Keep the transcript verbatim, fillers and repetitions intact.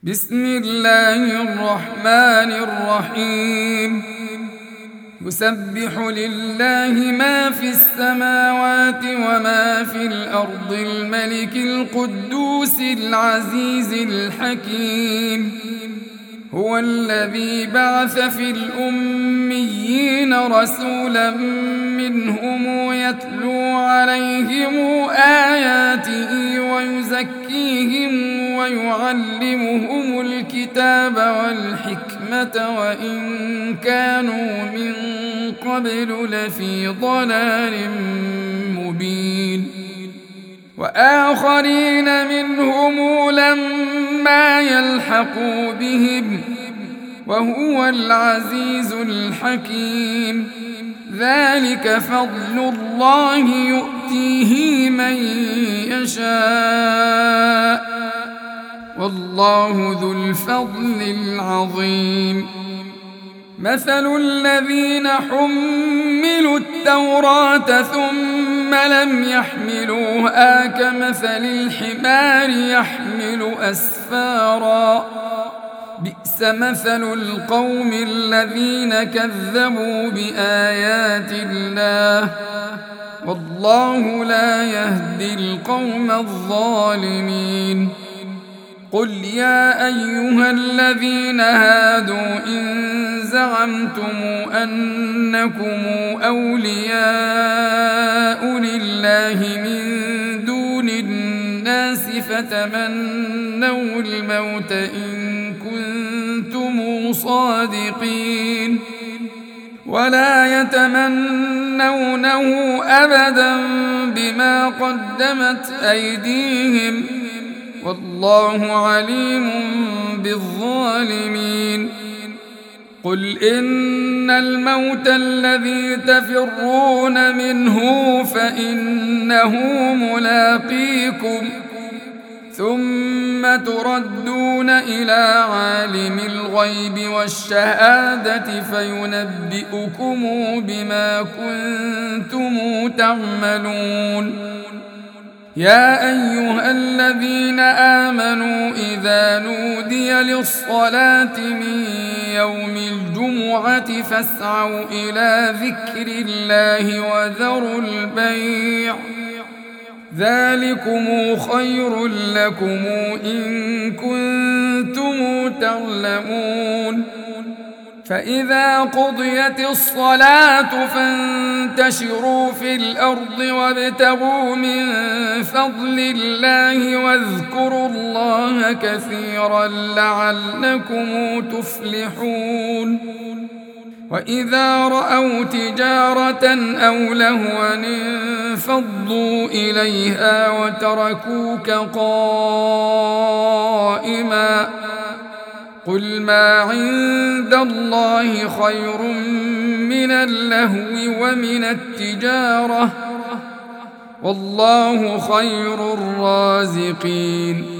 بسم الله الرحمن الرحيم. يسبح لله ما في السماوات وما في الأرض الملك القدوس العزيز الحكيم. هو الذي بعث في الأميين رسولا منهم يتلو عليهم آياته ويزكيهم ويعلمهم الكتاب والحكمة وإن كانوا من قبل لفي ضلال مبين. وآخرين منهم لما يلحقوا بهم وهو العزيز الحكيم. ذلك فضل الله يؤتيه من يشاء والله ذو الفضل العظيم. مثل الذين حملوا التوراة ثم لم يحملوها كمثل الحمار يحمل أسفارا. بئس مثل القوم الذين كذبوا بآيات الله والله لا يهدي القوم الظالمين. قل يا أيها الذين هادوا إن زعمتم أنكم أولياء لله من دون الناس فتمنوا الموت إن كنتم صادقين ولا يتمنونه أبدا بما قدمت أيديهم والله عليم بالظالمين. قل إن الموت الذي تفرون منه فإنه ملاقيكم ثم تردون إلى عالم الغيب والشهادة فينبئكم بما كنتم تعملون. يا أيها الذين آمنوا إذا نودي للصلاة من يوم الجمعة فاسعوا إلى ذكر الله وذروا البيع ذلكم خير لكم إن كنتم تعلمون. فإذا قضيت الصلاة فانتشروا في الأرض وابتغوا من فضل الله واذكروا الله كثيرا لعلكم تفلحون. وإذا رأوا تجارة أو لهوا انفضوا إليها وتركوك قائما. قل ما عند الله خير من اللهو ومن التجارة والله خير الرازقين.